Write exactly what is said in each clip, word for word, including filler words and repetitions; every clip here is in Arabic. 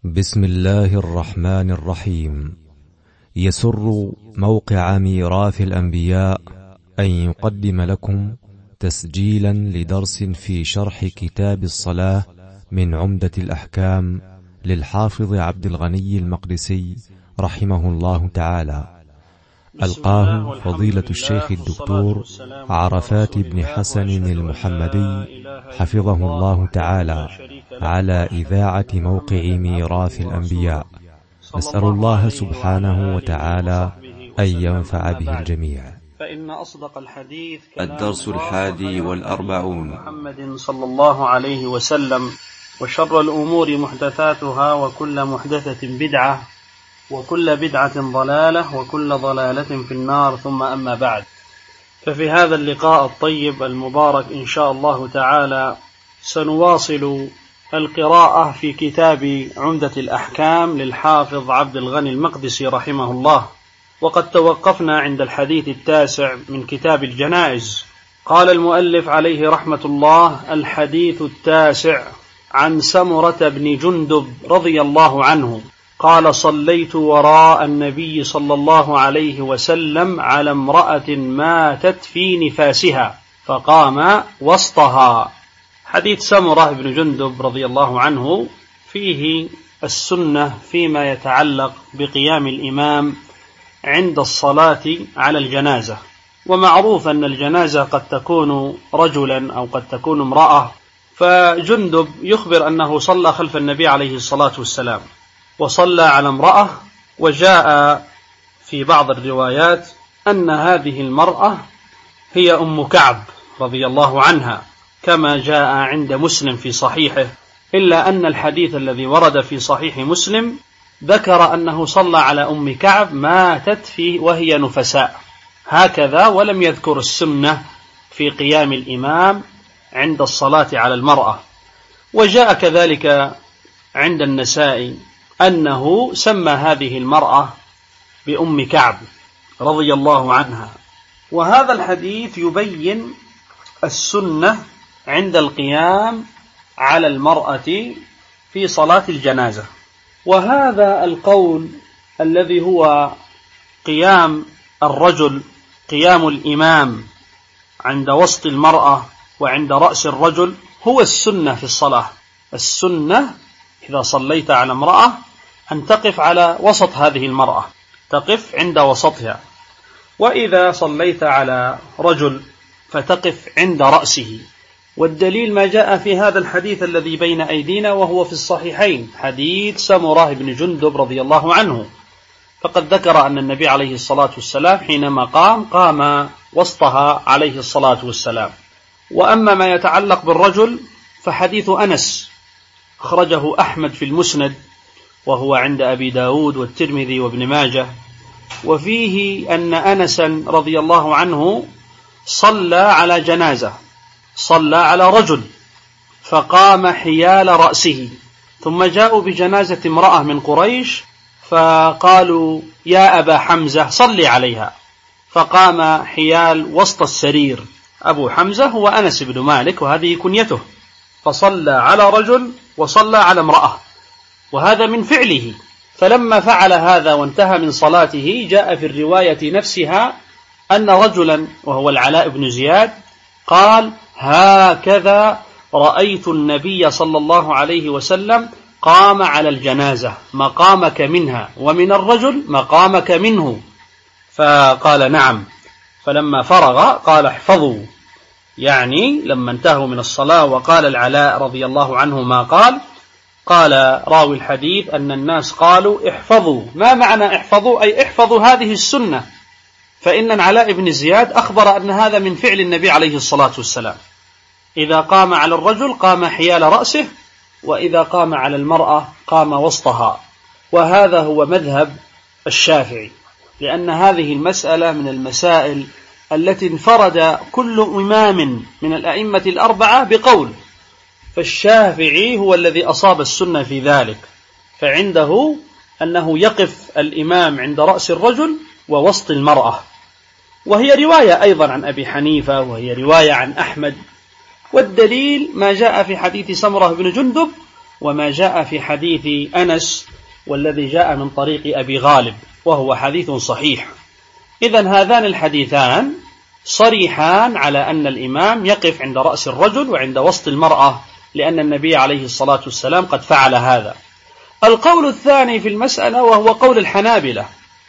بسم الله الرحمن الرحيم. يسر موقع ميراث الأنبياء أن يقدم لكم تسجيلا لدرس في شرح كتاب الصلاة من عمدة الأحكام للحافظ عبد الغني المقدسي رحمه الله تعالى، ألقاه فضيلة الشيخ الدكتور عرفات بن حسن المحمدي حفظه الله تعالى على إذاعة موقع ميراث الأنبياء. نسأل الله سبحانه وتعالى أن ينفع به الجميع. فإن أصدق الحديث الدرس الحادي والأربعون. محمد صلى الله عليه وسلم. وشر الأمور محدثاتها وكل محدثة بدعة وكل بدعة ضلالة وكل ضلالة في النار، ثم أما بعد. ففي هذا اللقاء الطيب المبارك إن شاء الله تعالى سنواصل القراءة في كتاب عمدة الأحكام للحافظ عبد الغني المقدسي رحمه الله، وقد توقفنا عند الحديث التاسع من كتاب الجنائز. قال المؤلف عليه رحمة الله: الحديث التاسع عن سمرة بن جندب رضي الله عنه قال: صليت وراء النبي صلى الله عليه وسلم على امرأة ماتت في نفاسها فقام وسطها. حديث سمرة بن جندب رضي الله عنه فيه السنة فيما يتعلق بقيام الإمام عند الصلاة على الجنازة. ومعروف أن الجنازة قد تكون رجلا أو قد تكون امرأة، فجندب يخبر أنه صلى خلف النبي عليه الصلاة والسلام وصلى على امرأة، وجاء في بعض الروايات أن هذه المرأة هي أم كعب رضي الله عنها كما جاء عند مسلم في صحيحه، إلا أن الحديث الذي ورد في صحيح مسلم ذكر أنه صلى على أم كعب ماتت فيه وهي نفساء هكذا، ولم يذكر السنة في قيام الإمام عند الصلاة على المرأة. وجاء كذلك عند النسائي أنه سمى هذه المرأة بأم كعب رضي الله عنها. وهذا الحديث يبين السنة عند القيام على المرأة في صلاة الجنازة. وهذا القول الذي هو قيام الرجل، قيام الإمام عند وسط المرأة وعند رأس الرجل، هو السنة في الصلاة. السنة إذا صليت على امرأة أن تقف على وسط هذه المرأة، تقف عند وسطها. وإذا صليت على رجل فتقف عند رأسه. والدليل ما جاء في هذا الحديث الذي بين أيدينا وهو في الصحيحين، حديث سمرة بن جندب رضي الله عنه، فقد ذكر أن النبي عليه الصلاة والسلام حينما قام قام وسطها عليه الصلاة والسلام. وأما ما يتعلق بالرجل فحديث أنس أخرجه أحمد في المسند، وهو عند أبي داود والترمذي وابن ماجه، وفيه أن أنسا رضي الله عنه صلى على جنازة، صلى على رجل فقام حيال رأسه، ثم جاءوا بجنازة امرأة من قريش فقالوا: يا أبا حمزة صلي عليها، فقام حيال وسط السرير. أبو حمزة هو أنس بن مالك وهذه كنيته، فصلى على رجل وصلى على امرأة، وهذا من فعله. فلما فعل هذا وانتهى من صلاته جاء في الرواية نفسها أن رجلا وهو العلاء بن زياد قال: هكذا رأيت النبي صلى الله عليه وسلم قام على الجنازة مقامك منها ومن الرجل مقامك منه. فقال: نعم. فلما فرغ قال: احفظوا، يعني لما انتهوا من الصلاة وقال العلاء رضي الله عنه ما قال، قال راوي الحديث أن الناس قالوا: احفظوا. ما معنى احفظوا؟ أي احفظوا هذه السنة، فإن العلاء بن زياد أخبر أن هذا من فعل النبي عليه الصلاة والسلام، إذا قام على الرجل قام حيال رأسه، وإذا قام على المرأة قام وسطها. وهذا هو مذهب الشافعي، لأن هذه المسألة من المسائل التي انفرد كل إمام من الأئمة الأربعة بقول، فالشافعي هو الذي أصاب السنة في ذلك، فعنده أنه يقف الإمام عند رأس الرجل ووسط المرأة. وهي رواية أيضا عن أبي حنيفة، وهي رواية عن أحمد. والدليل ما جاء في حديث سمرة بن جندب وما جاء في حديث أنس والذي جاء من طريق أبي غالب وهو حديث صحيح. إذن هذان الحديثان صريحان على أن الإمام يقف عند رأس الرجل وعند وسط المرأة، لأن النبي عليه الصلاة والسلام قد فعل هذا. القول الثاني في المسألة وهو قول الحنابلة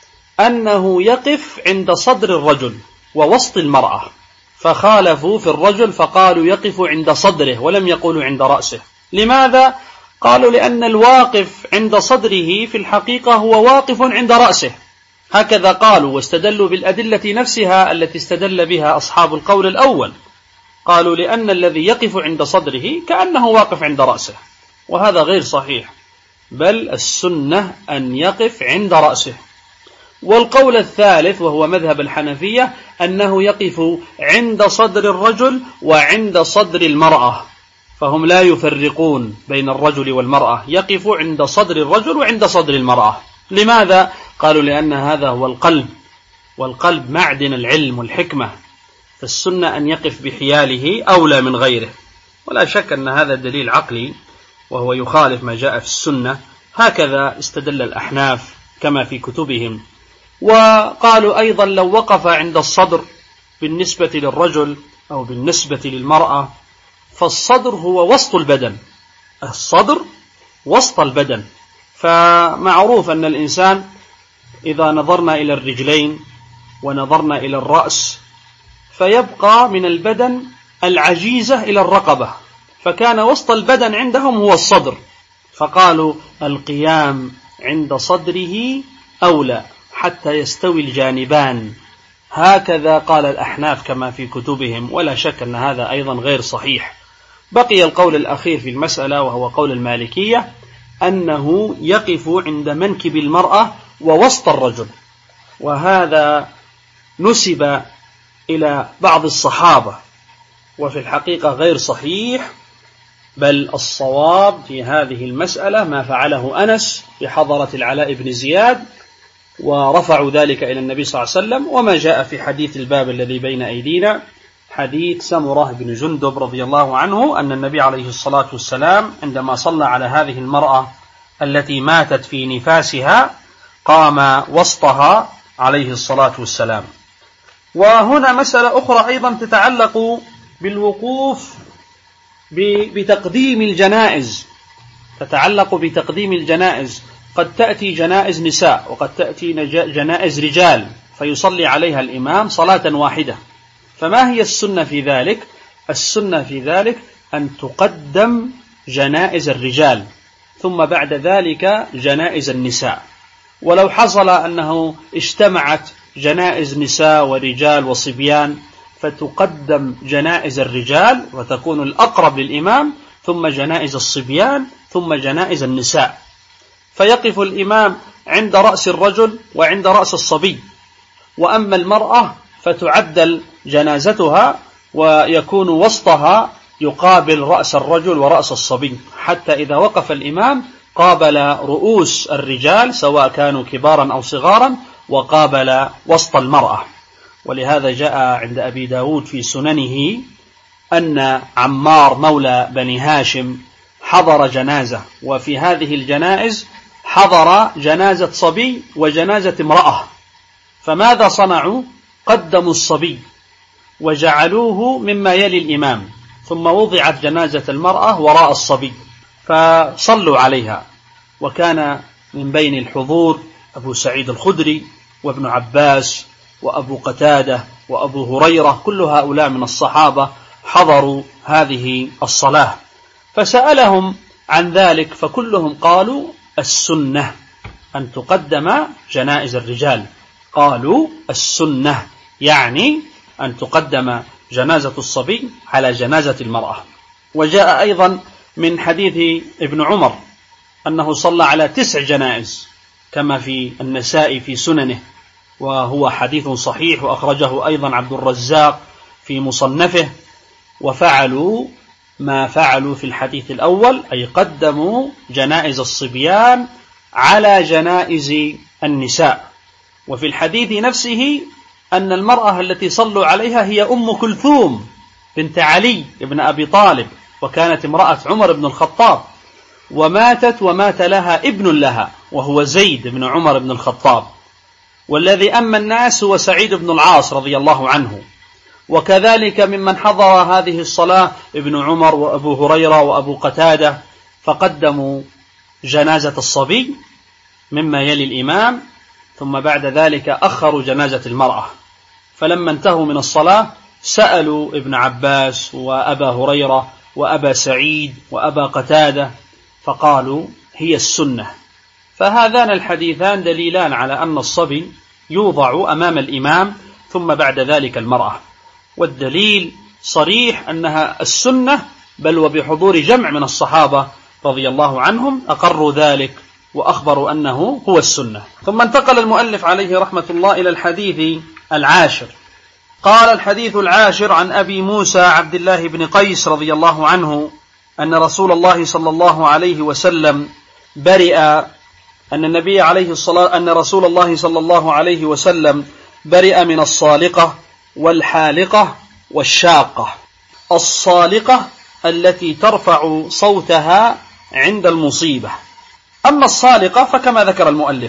أنه يقف عند صدر الرجل ووسط المرأة، فخالفوا في الرجل فقالوا يقف عند صدره ولم يقولوا عند رأسه. لماذا؟ قالوا لأن الواقف عند صدره في الحقيقة هو واقف عند رأسه، هكذا قالوا، واستدلوا بالأدلة نفسها التي استدل بها أصحاب القول الأول. قالوا لأن الذي يقف عند صدره كأنه واقف عند رأسه، وهذا غير صحيح، بل السنة أن يقف عند رأسه. والقول الثالث وهو مذهب الحنفية أنه يقف عند صدر الرجل وعند صدر المرأة، فهم لا يفرقون بين الرجل والمرأة، يقف عند صدر الرجل وعند صدر المرأة. لماذا؟ قالوا لأن هذا هو القلب، والقلب معدن العلم والحكمة، فالسنة أن يقف بحياله أولى من غيره. ولا شك أن هذا دليل عقلي وهو يخالف ما جاء في السنة، هكذا استدل الأحناف كما في كتبهم. وقالوا أيضا لو وقف عند الصدر بالنسبة للرجل أو بالنسبة للمرأة، فالصدر هو وسط البدن، الصدر وسط البدن، فمعروف أن الإنسان إذا نظرنا إلى الرجلين ونظرنا إلى الرأس فيبقى من البدن العجيزة إلى الرقبة، فكان وسط البدن عندهم هو الصدر، فقالوا القيام عند صدره أولى حتى يستوي الجانبان، هكذا قال الأحناف كما في كتبهم. ولا شك أن هذا أيضا غير صحيح. بقي القول الأخير في المسألة وهو قول المالكية أنه يقف عند منكب المرأة ووسط الرجل، وهذا نسب إلى بعض الصحابة، وفي الحقيقة غير صحيح، بل الصواب في هذه المسألة ما فعله أنس بحضرة العلاء بن زياد، ورفعوا ذلك إلى النبي صلى الله عليه وسلم، وما جاء في حديث الباب الذي بين أيدينا حديث سمرة بن جندب رضي الله عنه أن النبي عليه الصلاة والسلام عندما صلى على هذه المرأة التي ماتت في نفاسها قام وسطها عليه الصلاة والسلام. وهنا مسألة أخرى أيضا تتعلق بالوقوف بتقديم الجنائز، تتعلق بتقديم الجنائز. قد تأتي جنائز نساء وقد تأتي جنائز رجال فيصلي عليها الإمام صلاة واحدة، فما هي السنة في ذلك؟ السنة في ذلك أن تقدم جنائز الرجال ثم بعد ذلك جنائز النساء. ولو حصل أنه اجتمعت جنائز نساء ورجال وصبيان فتقدم جنائز الرجال وتكون الأقرب للإمام، ثم جنائز الصبيان، ثم جنائز النساء، فيقف الإمام عند رأس الرجل وعند رأس الصبي. وأما المرأة فتعدل جنازتها ويكون وسطها يقابل رأس الرجل ورأس الصبي، حتى إذا وقف الإمام قابل رؤوس الرجال سواء كانوا كبارا أو صغارا، وقابل وسط المرأة. ولهذا جاء عند أبي داود في سننه أن عمار مولى بني هاشم حضر جنازة، وفي هذه الجنائز حضر جنازة صبي وجنازة امرأة، فماذا صنعوا؟ قدموا الصبي وجعلوه مما يلي الإمام، ثم وضعت جنازة المرأة وراء الصبي فصلوا عليها. وكان من بين الحضور أبو سعيد الخدري وابن عباس وأبو قتادة وأبو هريرة، كل هؤلاء من الصحابة حضروا هذه الصلاة، فسألهم عن ذلك فكلهم قالوا السنة أن تقدم جنائز الرجال، قالوا السنة يعني أن تقدم جنازة الصبي على جنازة المرأة. وجاء أيضا من حديث ابن عمر أنه صلى على تسع جنائز كما في النسائي في سننه، وهو حديث صحيح، وأخرجه أيضا عبد الرزاق في مصنفه. وفعلوا ما فعلوا في الحديث الأول، أي قدموا جنائز الصبيان على جنائز النساء. وفي الحديث نفسه أن المرأة التي صلوا عليها هي أم كلثوم بنت علي بن أبي طالب، وكانت امرأة عمر بن الخطاب. وماتت ومات لها ابن لها وهو زيد بن عمر بن الخطاب، والذي أما الناس هو سعيد بن العاص رضي الله عنه. وكذلك ممن حضر هذه الصلاة ابن عمر وأبو هريرة وأبو قتادة، فقدموا جنازة الصبي مما يلي الإمام، ثم بعد ذلك أخروا جنازة المرأة. فلما انتهوا من الصلاة سألوا ابن عباس وأبا هريرة وأبا سعيد وأبا قتادة فقالوا هي السنة. فهذان الحديثان دليلان على أن الصبي يوضع أمام الإمام ثم بعد ذلك المرأة، والدليل صريح أنها السنة، بل وبحضور جمع من الصحابة رضي الله عنهم أقروا ذلك وأخبروا أنه هو السنة. ثم انتقل المؤلف عليه رحمة الله إلى الحديث العاشر. قال: الحديث العاشر عن أبي موسى عبد الله بن قيس رضي الله عنه أن رسول الله صلى الله عليه وسلم برئ أن النبي عليه الصلاة أن رسول الله صلى الله عليه وسلم برئ من الصالقة والحالقة والشاقة. الصالقة التي ترفع صوتها عند المصيبة. أما الصالقة فكما ذكر المؤلف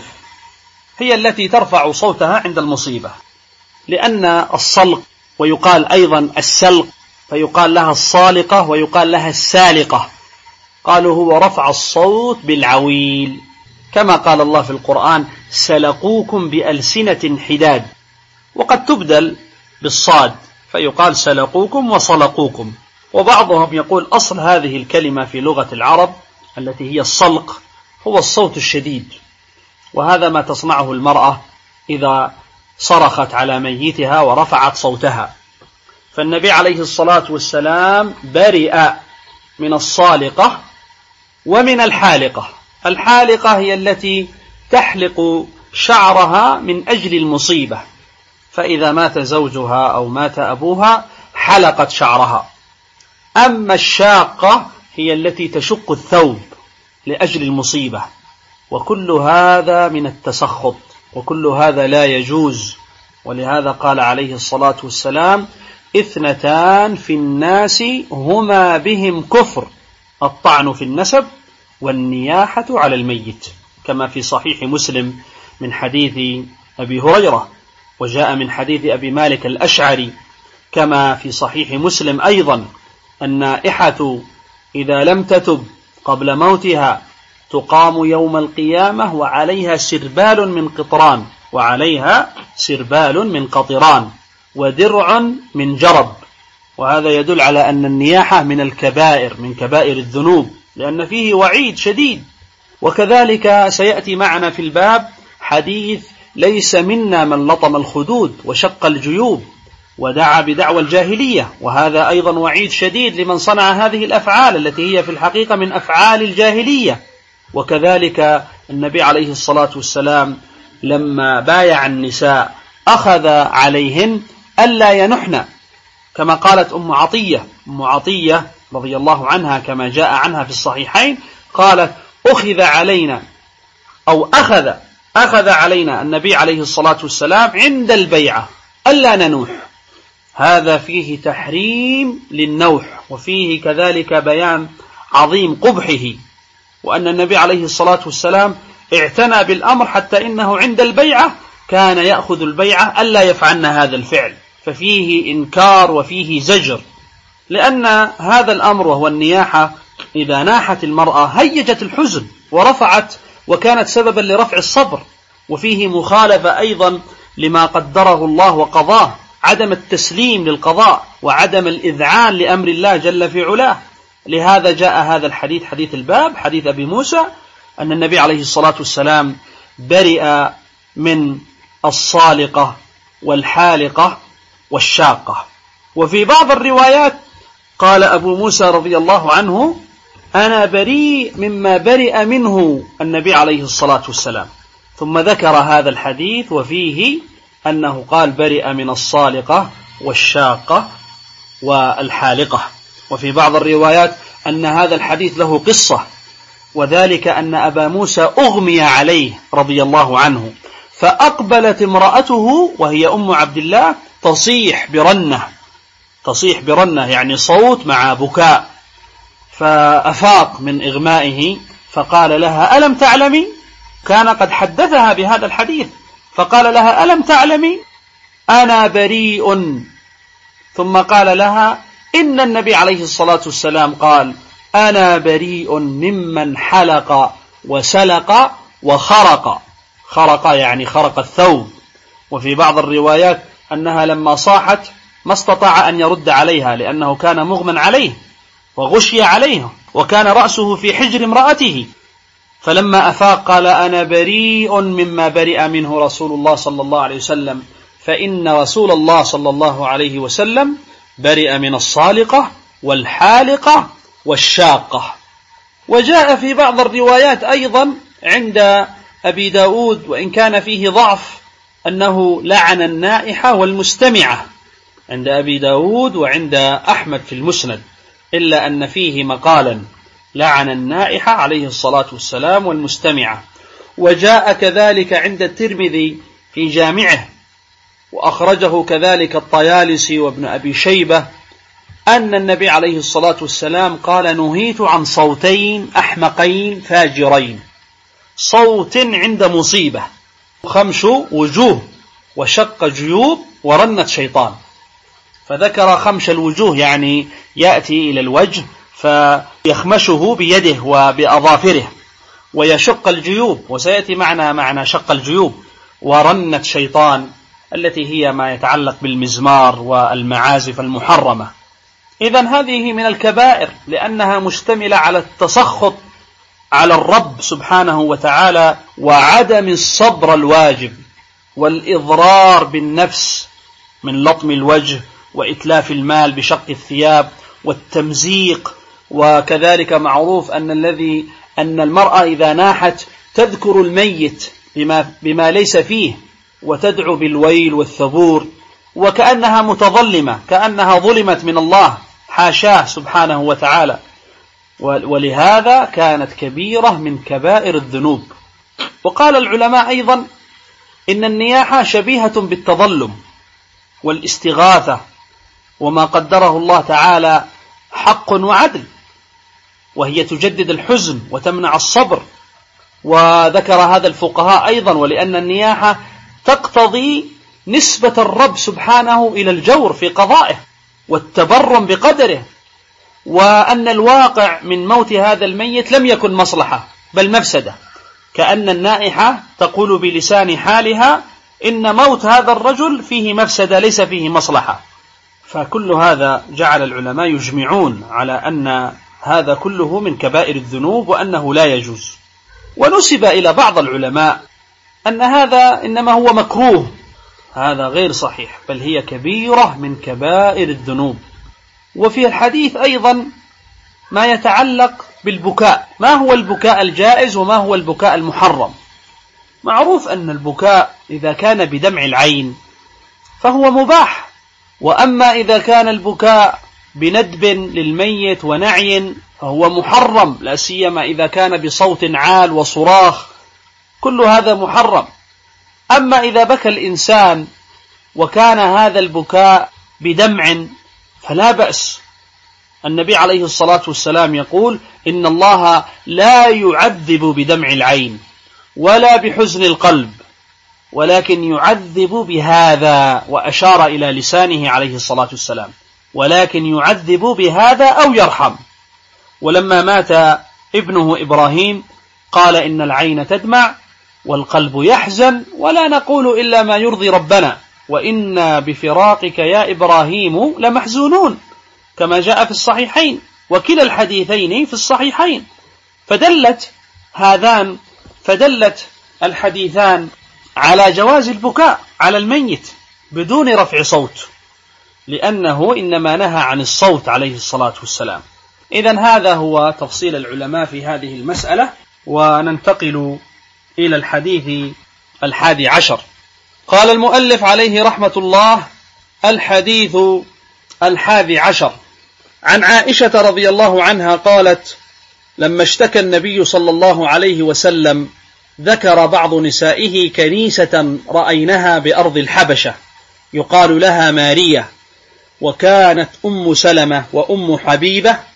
هي التي ترفع صوتها عند المصيبة، لأن الصلق ويقال أيضا السلق، فيقال لها الصالقة ويقال لها السالقة. قالوا هو رفع الصوت بالعويل، كما قال الله في القرآن: سلقوكم بألسنة حداد، وقد تبدل بالصاد فيقال سلقوكم وصلقوكم. وبعضهم يقول أصل هذه الكلمة في لغة العرب التي هي الصلق هو الصوت الشديد، وهذا ما تصنعه المرأة إذا صرخت على ميتها ورفعت صوتها. فالنبي عليه الصلاة والسلام برئ من الصالقة ومن الحالقة. الحالقة هي التي تحلق شعرها من أجل المصيبة، فإذا مات زوجها أو مات أبوها حلقت شعرها. أما الشاقة هي التي تشق الثوب لأجل المصيبة، وكل هذا من التسخط، وكل هذا لا يجوز. ولهذا قال عليه الصلاة والسلام: اثنتان في الناس هما بهم كفر، الطعن في النسب والنياحة على الميت، كما في صحيح مسلم من حديث أبي هريرة، وجاء من حديث أبي مالك الأشعري كما في صحيح مسلم أيضا: النائحة إذا لم تتب قبل موتها تقام يوم القيامة وعليها سربال من قطران وعليها سربال من قطران ودرع من جرب. وهذا يدل على أن النياحة من الكبائر، من كبائر الذنوب، لأن فيه وعيد شديد. وكذلك سيأتي معنا في الباب حديث: ليس منا من لطم الخدود وشق الجيوب ودعا بدعوى الجاهلية، وهذا أيضا وعيد شديد لمن صنع هذه الأفعال التي هي في الحقيقة من أفعال الجاهلية. وكذلك النبي عليه الصلاة والسلام لما بايع النساء أخذ عليهن ألا ينحن، كما قالت أم عطية أم عطية رضي الله عنها كما جاء عنها في الصحيحين، قالت: أخذ علينا أو أخذ أخذ علينا النبي عليه الصلاة والسلام عند البيعة ألا ننوح. هذا فيه تحريم للنوح، وفيه كذلك بيان عظيم قبحه، وأن النبي عليه الصلاة والسلام اعتنى بالأمر حتى إنه عند البيعة كان يأخذ البيعة ألا يفعلن هذا الفعل، ففيه إنكار وفيه زجر، لأن هذا الأمر وهو النياحة إذا ناحت المرأة هيجت الحزن ورفعت، وكانت سببا لرفع الصبر، وفيه مخالفة أيضا لما قدره الله وقضاه، عدم التسليم للقضاء وعدم الإذعان لأمر الله جل في علاه. لهذا جاء هذا الحديث، حديث الباب، حديث أبي موسى، أن النبي عليه الصلاة والسلام برئ من الصالقة والحالقة والشاقة. وفي بعض الروايات قال أبو موسى رضي الله عنه: أنا بريء مما برئ منه النبي عليه الصلاة والسلام. ثم ذكر هذا الحديث وفيه أنه قال برئ من الصالقة والشاقة والحالقة. وفي بعض الروايات أن هذا الحديث له قصة، وذلك أن أبا موسى أغمي عليه رضي الله عنه، فأقبلت امرأته وهي أم عبد الله تصيح برنة، تصيح برنة يعني صوت مع بكاء، فأفاق من إغمائه فقال لها: ألم تعلمي؟ كان قد حدثها بهذا الحديث، فقال لها: ألم تعلمي أنا بريء. ثم قال لها: إن النبي عليه الصلاة والسلام قال: أنا بريء ممن حلق وسلق وخرق. خرق يعني خرق الثوب. وفي بعض الروايات أنها لما صاحت ما استطاع أن يرد عليها لأنه كان مغمى عليه وغشي عليه وكان رأسه في حجر امرأته، فلما أفاق قال: أنا بريء مما برئ منه رسول الله صلى الله عليه وسلم، فإن رسول الله صلى الله عليه وسلم برئ من الصالقة والحالقة والشاقة. وجاء في بعض الروايات أيضا عند أبي داود، وإن كان فيه ضعف، أنه لعن النائحة والمستمعة عند أبي داود وعند أحمد في المسند، إلا أن فيه مقالا لعن النائحة عليه الصلاة والسلام والمستمعة. وجاء كذلك عند الترمذي في جامعه، وأخرجه كذلك الطيالسي وابن أبي شيبة، أن النبي عليه الصلاة والسلام قال: نهيت عن صوتين أحمقين فاجرين، صوت عند مصيبة، خمش وجوه، وشق جيوب، ورنة شيطان. فذكر خمش الوجوه، يعني يأتي إلى الوجه فيخمشه بيده وبأظافره، ويشق الجيوب، وسيأتي معنا معنى شق الجيوب، ورنة شيطان التي هي ما يتعلق بالمزمار والمعازف المحرمة. إذن هذه من الكبائر، لأنها مشتملة على التسخط على الرب سبحانه وتعالى، وعدم الصبر الواجب، والإضرار بالنفس من لطم الوجه وإتلاف المال بشق الثياب والتمزيق. وكذلك معروف أن الذي أن المرأة إذا ناحت تذكر الميت بما, بما ليس فيه، وتدعو بالويل والثبور، وكأنها متظلمة، كأنها ظلمت من الله، حاشاه سبحانه وتعالى. ولهذا كانت كبيرة من كبائر الذنوب. وقال العلماء أيضا إن النياحة شبيهة بالتظلم والاستغاثة، وما قدره الله تعالى حق وعدل، وهي تجدد الحزن وتمنع الصبر. وذكر هذا الفقهاء أيضا، ولأن النياحة تقتضي نسبة الرب سبحانه إلى الجور في قضائه والتبرم بقدره، وأن الواقع من موت هذا الميت لم يكن مصلحة بل مفسدة، كأن النائحة تقول بلسان حالها إن موت هذا الرجل فيه مفسدة ليس فيه مصلحة. فكل هذا جعل العلماء يجمعون على أن هذا كله من كبائر الذنوب وأنه لا يجوز. ونسب إلى بعض العلماء أن هذا إنما هو مكروه، هذا غير صحيح، بل هي كبيرة من كبائر الذنوب. وفي الحديث أيضا ما يتعلق بالبكاء، ما هو البكاء الجائز وما هو البكاء المحرم. معروف أن البكاء إذا كان بدمع العين فهو مباح، وأما إذا كان البكاء بندب للميت ونعي فهو محرم، لا سيما إذا كان بصوت عال وصراخ، كل هذا محرم. أما إذا بكى الإنسان وكان هذا البكاء بدمع فلا بأس. النبي عليه الصلاة والسلام يقول: إن الله لا يعذب بدمع العين ولا بحزن القلب، ولكن يعذب بهذا، وأشار إلى لسانه عليه الصلاة والسلام، ولكن يعذب بهذا أو يرحم. ولما مات ابنه إبراهيم قال: إن العين تدمع والقلب يحزن ولا نقول إلا ما يرضي ربنا، وإنا بفراقك يا إبراهيم لمحزونون، كما جاء في الصحيحين، وكلا الحديثين في الصحيحين. فدلت هذان فدلت الحديثان على جواز البكاء على الميت بدون رفع صوت، لأنه إنما نهى عن الصوت عليه الصلاة والسلام. إذن هذا هو تفصيل العلماء في هذه المسألة. وننتقل إلى الحديث الحادي عشر. قال المؤلف عليه رحمة الله: الحديث الحادي عشر عن عائشة رضي الله عنها قالت: لما اشتكى النبي صلى الله عليه وسلم ذكر بعض نسائه كنيسة رأينها بأرض الحبشة يقال لها مارية، وكانت أم سلمة وأم حبيبة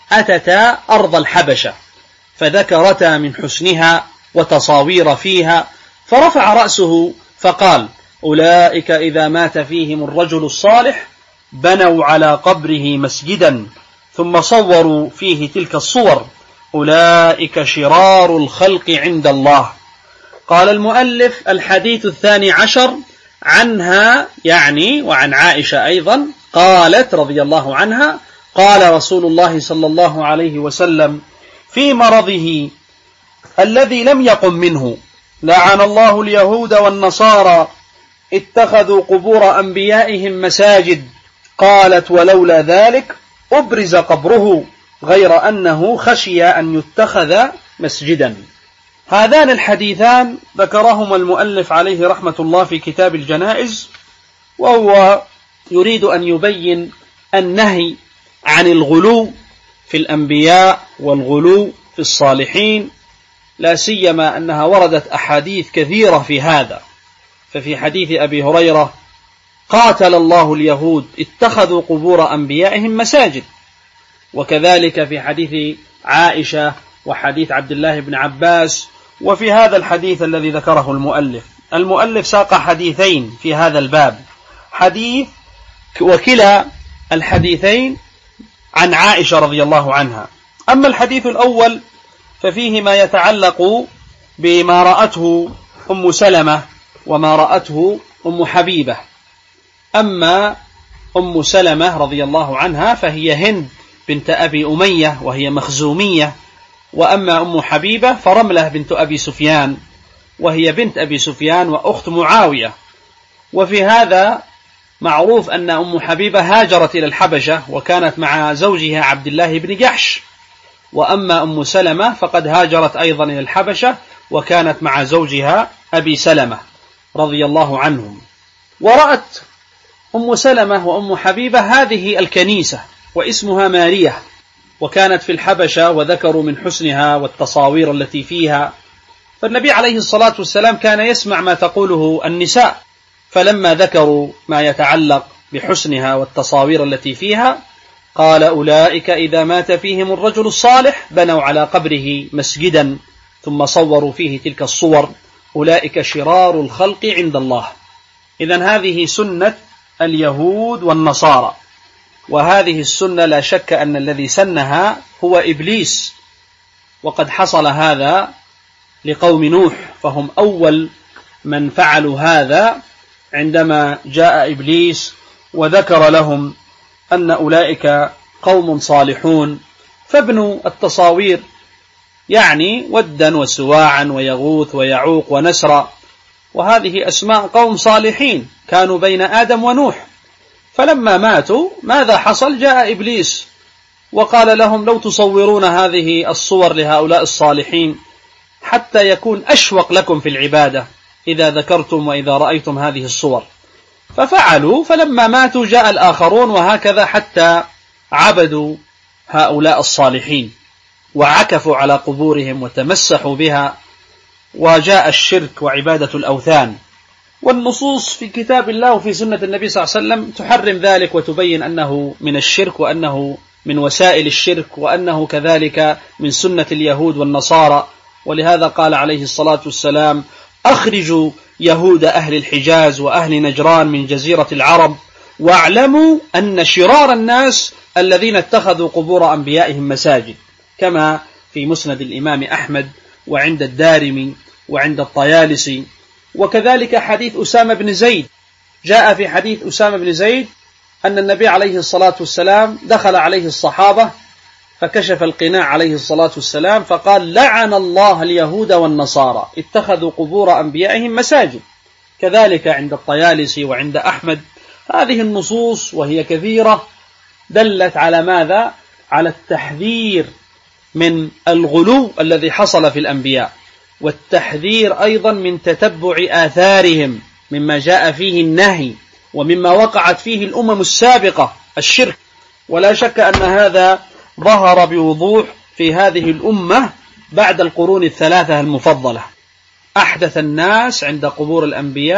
أتتا أرض الحبشة فذكرتا من حسنها وتصاوير فيها، فرفع رأسه فقال: أولئك إذا مات فيهم الرجل الصالح بنوا على قبره مسجدا ثم صوروا فيه تلك الصور، أولئك شرار الخلق عند الله. قال المؤلف: الحديث الثاني عشر عنها، يعني وعن عائشة أيضا، قالت رضي الله عنها: قال رسول الله صلى الله عليه وسلم في مرضه الذي لم يقم منه: لعن الله اليهود والنصارى اتخذوا قبور أنبيائهم مساجد. قالت: ولولا ذلك أبرز قبره، غير أنه خشي أن يتخذ مسجدا. هذان الحديثان ذكرهما المؤلف عليه رحمة الله في كتاب الجنائز، وهو يريد أن يبين النهي عن الغلو في الأنبياء والغلو في الصالحين، لا سيما أنها وردت أحاديث كثيرة في هذا. ففي حديث أبي هريرة: قاتل الله اليهود اتخذوا قبور أنبيائهم مساجد. وكذلك في حديث عائشة وحديث عبد الله بن عباس. وفي هذا الحديث الذي ذكره المؤلف، المؤلف ساق حديثين في هذا الباب، حديث وكلا الحديثين عن عائشة رضي الله عنها. أما الحديث الأول ففيه ما يتعلق بما رأته أم سلمة وما رأته أم حبيبة. أما أم سلمة رضي الله عنها فهي هند بنت أبي أمية وهي مخزومية، وأما أم حبيبة فرملة بنت أبي سفيان وهي بنت أبي سفيان وأخت معاوية. وفي هذا معروف أن أم حبيبة هاجرت إلى الحبشة وكانت مع زوجها عبد الله بن جحش، وأما أم سلمة فقد هاجرت أيضا إلى الحبشة وكانت مع زوجها أبي سلمة رضي الله عنهم. ورأت أم سلمة وأم حبيبة هذه الكنيسة واسمها مارية، وكانت في الحبشة، وذكروا من حسنها والتصاوير التي فيها. فالنبي عليه الصلاة والسلام كان يسمع ما تقوله النساء، فلما ذكروا ما يتعلق بحسنها والتصاوير التي فيها قال: أولئك إذا مات فيهم الرجل الصالح بنوا على قبره مسجدا ثم صوروا فيه تلك الصور، أولئك شرار الخلق عند الله. إذن هذه سنة اليهود والنصارى، وهذه السنة لا شك أن الذي سنها هو إبليس، وقد حصل هذا لقوم نوح، فهم أول من فعلوا هذا عندما جاء إبليس وذكر لهم أن أولئك قوم صالحون فابنوا التصاوير، يعني ودا وسواعا ويغوث ويعوق ونسرا، وهذه أسماء قوم صالحين كانوا بين آدم ونوح. فلما ماتوا ماذا حصل؟ جاء إبليس وقال لهم: لو تصورون هذه الصور لهؤلاء الصالحين حتى يكون أشوق لكم في العبادة إذا ذكرتم وإذا رأيتم هذه الصور. ففعلوا، فلما ماتوا جاء الآخرون، وهكذا حتى عبدوا هؤلاء الصالحين وعكفوا على قبورهم وتمسحوا بها، وجاء الشرك وعبادة الأوثان. والنصوص في كتاب الله وفي سنة النبي صلى الله عليه وسلم تحرم ذلك وتبين أنه من الشرك وأنه من وسائل الشرك وأنه كذلك من سنة اليهود والنصارى. ولهذا قال عليه الصلاة والسلام: أخرجوا يهود أهل الحجاز وأهل نجران من جزيرة العرب، واعلموا أن شرار الناس الذين اتخذوا قبور أنبيائهم مساجد، كما في مسند الإمام أحمد وعند الدارمي وعند الطيالسي. وكذلك حديث أسامة بن زيد، جاء في حديث أسامة بن زيد أن النبي عليه الصلاة والسلام دخل عليه الصحابة فكشف القناع عليه الصلاة والسلام فقال: لعن الله اليهود والنصارى اتخذوا قبور أنبيائهم مساجد. كذلك عند الطيالسي وعند أحمد. هذه النصوص وهي كثيرة دلت على ماذا؟ على التحذير من الغلو الذي حصل في الأنبياء، والتحذير أيضا من تتبع آثارهم مما جاء فيه النهي ومما وقعت فيه الأمم السابقة الشرك. ولا شك أن هذا ظهر بوضوح في هذه الأمة بعد القرون الثلاثة المفضلة. أحدث الناس عند قبور الأنبياء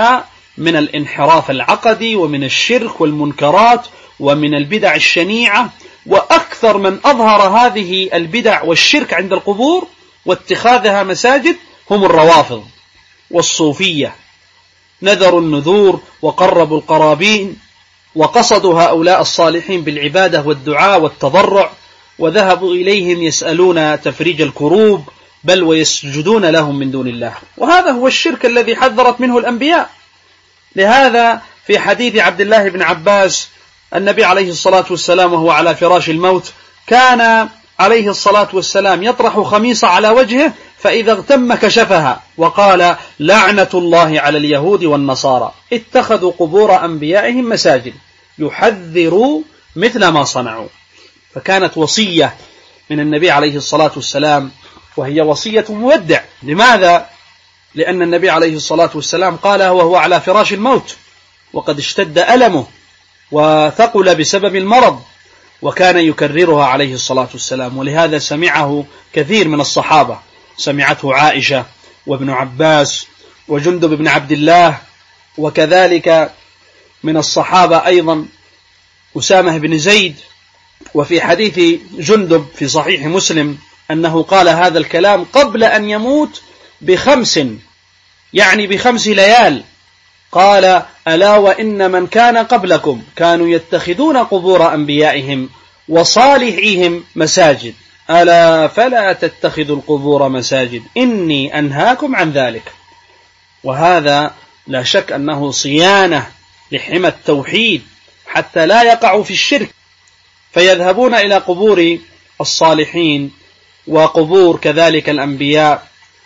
من الانحراف العقدي ومن الشرك والمنكرات ومن البدع الشنيعة. وأكثر من أظهر هذه البدع والشرك عند القبور واتخاذها مساجد هم الروافض والصوفية، نذروا النذور وقربوا القرابين وقصدوا هؤلاء الصالحين بالعبادة والدعاء والتضرع، وذهبوا إليهم يسألون تفريج الكروب بل ويسجدون لهم من دون الله. وهذا هو الشرك الذي حذرت منه الأنبياء. لهذا في حديث عبد الله بن عباس النبي عليه الصلاة والسلام وهو على فراش الموت كان عليه الصلاة والسلام يطرح خميصة على وجهه، فإذا اغتم كشفها وقال: لعنة الله على اليهود والنصارى اتخذوا قبور أنبيائهم مساجد، يحذروا مثل ما صنعوا. فكانت وصية من النبي عليه الصلاة والسلام، وهي وصية مودع. لماذا؟ لأن النبي عليه الصلاة والسلام قالها وهو على فراش الموت، وقد اشتد ألمه وثقل بسبب المرض، وكان يكررها عليه الصلاة والسلام. ولهذا سمعه كثير من الصحابة، سمعته عائشة وابن عباس وجندب بن عبد الله، وكذلك من الصحابة أيضا أسامة بن زيد. وفي حديث جندب في صحيح مسلم أنه قال هذا الكلام قبل أن يموت بخمس، يعني بخمس ليال، قال: ألا وإن من كان قبلكم كانوا يتخذون قبور أنبيائهم وصالحيهم مساجد، ألا فلا تتخذوا القبور مساجد إني أنهاكم عن ذلك. وهذا لا شك أنه صيانة لحمى التوحيد حتى لا يقعوا في الشرك، فيذهبون إلى قبور الصالحين وقبور كذلك الأنبياء،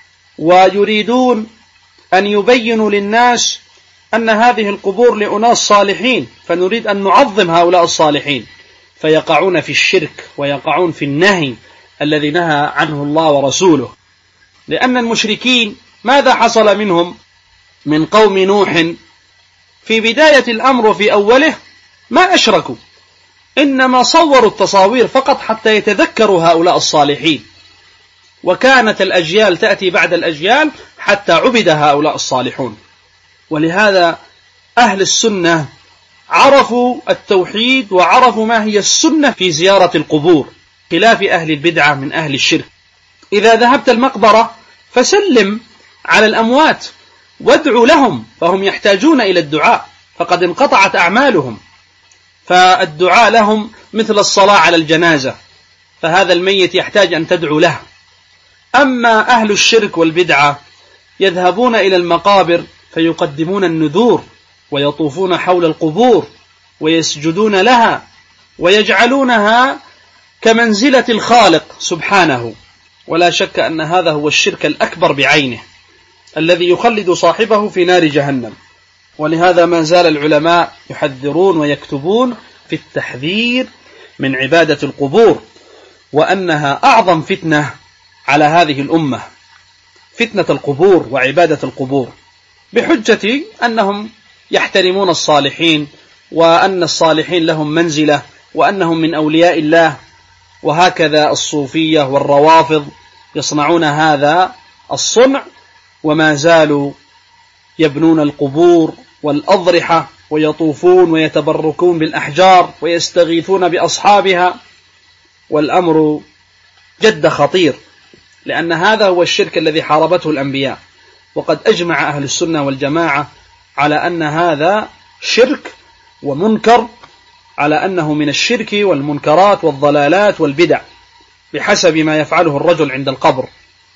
ويريدون أن يبينوا للناس أن هذه القبور لأناس صالحين، فنريد أن نعظم هؤلاء الصالحين، فيقعون في الشرك ويقعون في النهي الذي نهى عنه الله ورسوله. لأن المشركين ماذا حصل منهم؟ من قوم نوح في بداية الأمر وفي أوله ما أشركوا، إنما صوروا التصاوير فقط حتى يتذكروا هؤلاء الصالحين، وكانت الأجيال تأتي بعد الأجيال حتى عبد هؤلاء الصالحون. ولهذا أهل السنة عرفوا التوحيد وعرفوا ما هي السنة في زيارة القبور، خلاف أهل البدعة من أهل الشرك. إذا ذهبت المقبرة فسلم على الأموات وادعوا لهم، فهم يحتاجون إلى الدعاء، فقد انقطعت أعمالهم، فالدعاء لهم مثل الصلاة على الجنازة، فهذا الميت يحتاج أن تدعو له. أما أهل الشرك والبدعة يذهبون إلى المقابر فيقدمون النذور ويطوفون حول القبور ويسجدون لها ويجعلونها كمنزلة الخالق سبحانه. ولا شك أن هذا هو الشرك الأكبر بعينه الذي يخلد صاحبه في نار جهنم. ولهذا ما زال العلماء يحذرون ويكتبون في التحذير من عبادة القبور، وأنها أعظم فتنة على هذه الأمة، فتنة القبور وعبادة القبور، بحجة أنهم يحترمون الصالحين وأن الصالحين لهم منزلة وأنهم من أولياء الله. وهكذا الصوفية والروافض يصنعون هذا الصنع، وما زالوا يبنون القبور والأضرحة ويطوفون ويتبركون بالأحجار ويستغيثون بأصحابها. والأمر جد خطير، لأن هذا هو الشرك الذي حاربته الأنبياء، وقد أجمع أهل السنة والجماعة على أن هذا شرك ومنكر، على أنه من الشرك والمنكرات والضلالات والبدع بحسب ما يفعله الرجل عند القبر.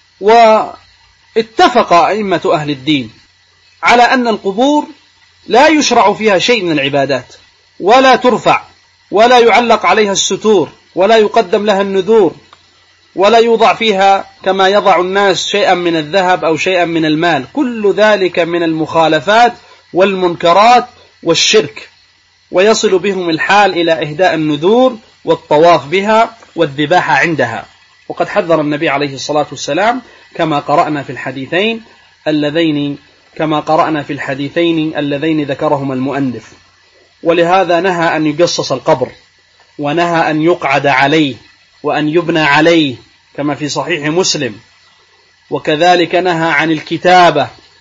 واتفق أئمة أهل الدين على أن القبور لا يشرع فيها شيء من العبادات، ولا ترفع ولا يعلق عليها الستور ولا يقدم لها النذور، ولا يوضع فيها كما يضع الناس شيئا من الذهب أو شيئا من المال. كل ذلك من المخالفات والمنكرات والشرك، ويصل بهم الحال إلى إهداء النذور والطواف بها والذباح عندها. وقد حذر النبي عليه الصلاة والسلام كما قرأنا في الحديثين اللذين كما قرأنا في الحديثين اللذين ذكرهما المؤلف. ولهذا نهى أن يقصص القبر، ونهى أن يقعد عليه وأن يبنى عليه كما في صحيح مسلم، وكذلك نهى عن الكتابة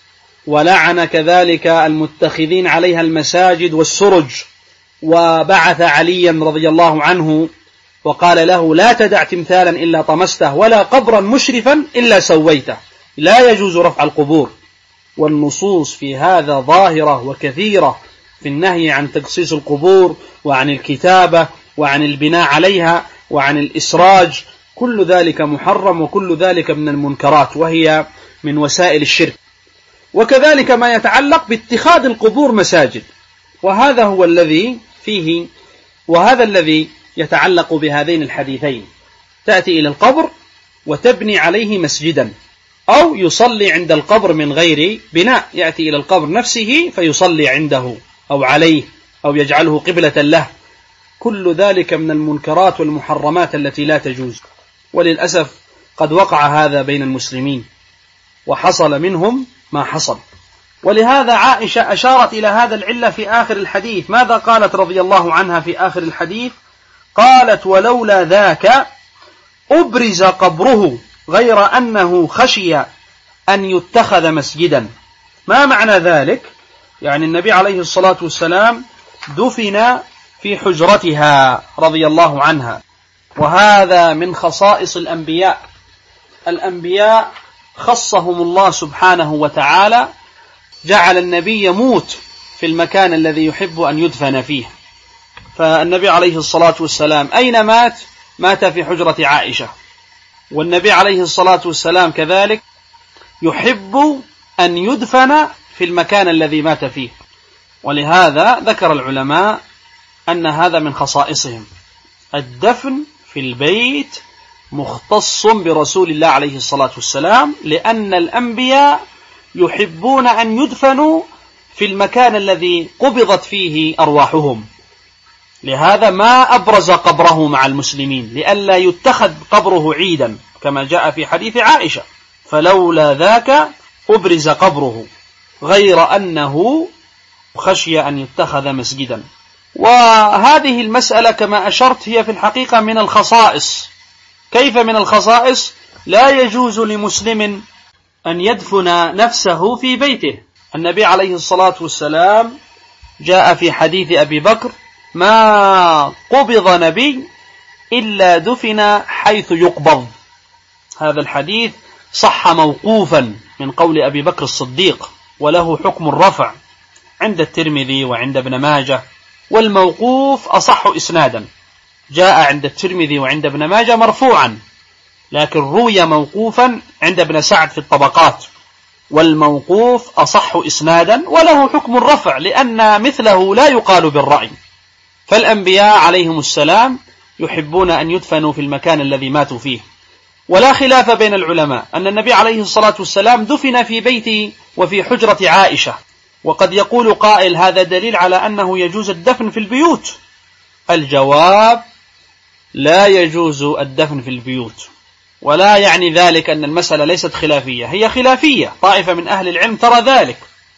ولعن كذلك المتخذين عليها المساجد والسرج، وبعث عليا رضي الله عنه وقال له: لا تدع تمثالا إلا طمسته، ولا قبرا مشرفا إلا سويته. لا يجوز رفع القبور. والنصوص في هذا ظاهرة وكثيرة في النهي عن تقصيص القبور وعن الكتابة وعن البناء عليها وعن الإسراج، كل ذلك محرم، وكل ذلك من المنكرات، وهي من وسائل الشرك. وكذلك ما يتعلق باتخاذ القبور مساجد، وهذا هو الذي فيه وهذا الذي يتعلق بهذين الحديثين: تأتي إلى القبر وتبني عليه مسجدا، أو يصلي عند القبر من غير بناء، يأتي إلى القبر نفسه فيصلي عنده أو عليه أو يجعله قبلة له. كل ذلك من المنكرات والمحرمات التي لا تجوز، وللأسف قد وقع هذا بين المسلمين وحصل منهم ما حصل. ولهذا عائشة أشارت إلى هذا العلة في آخر الحديث. ماذا قالت رضي الله عنها في آخر الحديث؟ قالت: ولولا ذاك أبرز قبره غير أنه خشي أن يتخذ مسجدا. ما معنى ذلك؟ يعني النبي عليه الصلاة والسلام دفن في حجرتها رضي الله عنها، وهذا من خصائص الأنبياء. الأنبياء خصهم الله سبحانه وتعالى، جعل النبي يموت في المكان الذي يحب أن يدفن فيه. فالنبي عليه الصلاة والسلام أين مات؟ مات في حجرة عائشة. والنبي عليه الصلاة والسلام كذلك يحب أن يدفن في المكان الذي مات فيه، ولهذا ذكر العلماء أن هذا من خصائصهم. الدفن في البيت مختص برسول الله عليه الصلاة والسلام، لأن الأنبياء يحبون أن يدفنوا في المكان الذي قبضت فيه أرواحهم. لهذا ما أبرز قبره مع المسلمين لئلا يتخذ قبره عيدا، كما جاء في حديث عائشة: فلولا ذاك أبرز قبره غير أنه خشي أن يتخذ مسجدا. وهذه المسألة كما أشرت هي في الحقيقة من الخصائص. كيف من الخصائص؟ لا يجوز لمسلم أن يدفن نفسه في بيته. النبي عليه الصلاة والسلام جاء في حديث أبي بكر: ما قبض نبي إلا دفن حيث يقبض. هذا الحديث صح موقوفا من قول أبي بكر الصديق، وله حكم الرفع عند الترمذي وعند ابن ماجه، والموقوف أصح إسنادا. جاء عند الترمذي وعند ابن ماجه مرفوعا، لكن روي موقوفا عند ابن سعد في الطبقات، والموقوف أصح إسنادا وله حكم الرفع، لأن مثله لا يقال بالرأي. فالأنبياء عليهم السلام يحبون أن يدفنوا في المكان الذي ماتوا فيه. ولا خلاف بين العلماء أن النبي عليه الصلاة والسلام دفن في بيته وفي حجرة عائشة. وقد يقول قائل: هذا دليل على أنه يجوز الدفن في البيوت. الجواب: لا يجوز الدفن في البيوت. ولا يعني ذلك أن المسألة ليست خلافية، هي خلافية. طائفة من أهل العلم ترى ذلك،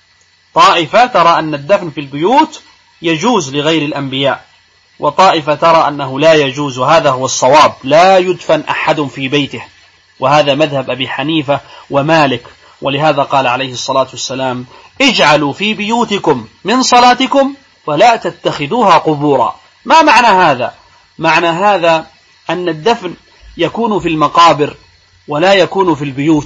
طائفة ترى أن الدفن في البيوت يجوز لغير الأنبياء، وطائفة ترى أنه لا يجوز، وهذا هو الصواب. لا يدفن أحد في بيته، وهذا مذهب أبي حنيفة ومالك. ولهذا قال عليه الصلاة والسلام: اجعلوا في بيوتكم من صلاتكم ولا تتخذوها قبورا. ما معنى هذا؟ معنى هذا أن الدفن يكون في المقابر ولا يكون في البيوت،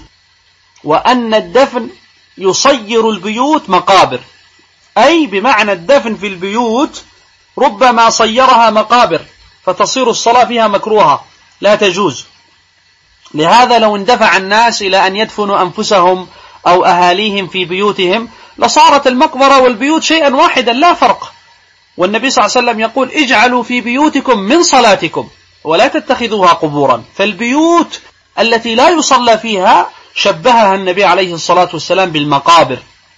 وأن الدفن يصير البيوت مقابر، أي بمعنى الدفن في البيوت ربما صيرها مقابر فتصير الصلاة فيها مكروهة لا تجوز. لهذا لو اندفع الناس إلى أن يدفنوا أنفسهم أو أهاليهم في بيوتهم لصارت المقبرة والبيوت شيئا واحدا لا فرق. والنبي صلى الله عليه وسلم يقول: اجعلوا في بيوتكم من صلاتكم ولا تتخذوها قبورا. فالبيوت التي لا يصلى فيها شبهها النبي عليه الصلاة والسلام بالمقابر.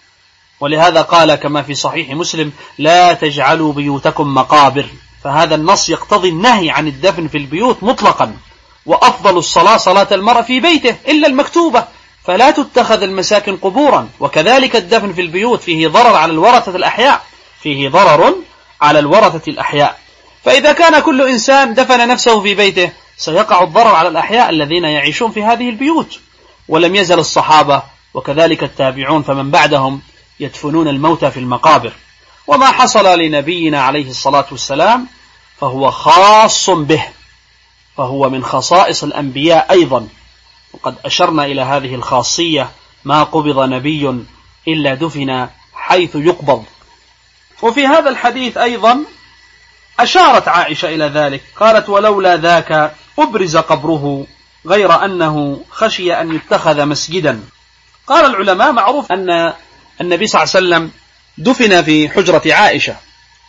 ولهذا قال كما في صحيح مسلم: لا تجعلوا بيوتكم مقابر. فهذا النص يقتضي النهي عن الدفن في البيوت مطلقا. وأفضل الصلاة صلاة المرء في بيته إلا المكتوبة، فلا تتخذ المساكن قبورا. وكذلك الدفن في البيوت فيه ضرر على الورثة الأحياء، فيه ضرر على الورثة الأحياء. فإذا كان كل إنسان دفن نفسه في بيته سيقع الضرر على الأحياء الذين يعيشون في هذه البيوت. ولم يزل الصحابة وكذلك التابعون فمن بعدهم يدفنون الموتى في المقابر. وما حصل لنبينا عليه الصلاة والسلام فهو خاص به، فهو من خصائص الأنبياء أيضا، وقد أشرنا إلى هذه الخاصية: ما قبض نبي إلا دفن حيث يقبض. وفي هذا الحديث أيضا أشارت عائشة إلى ذلك، قالت: ولولا ذاك أبرز قبره غير أنه خشي أن يتخذ مسجدا. قال العلماء: معروف أن النبي صلى الله عليه وسلم دفن في حجرة عائشة،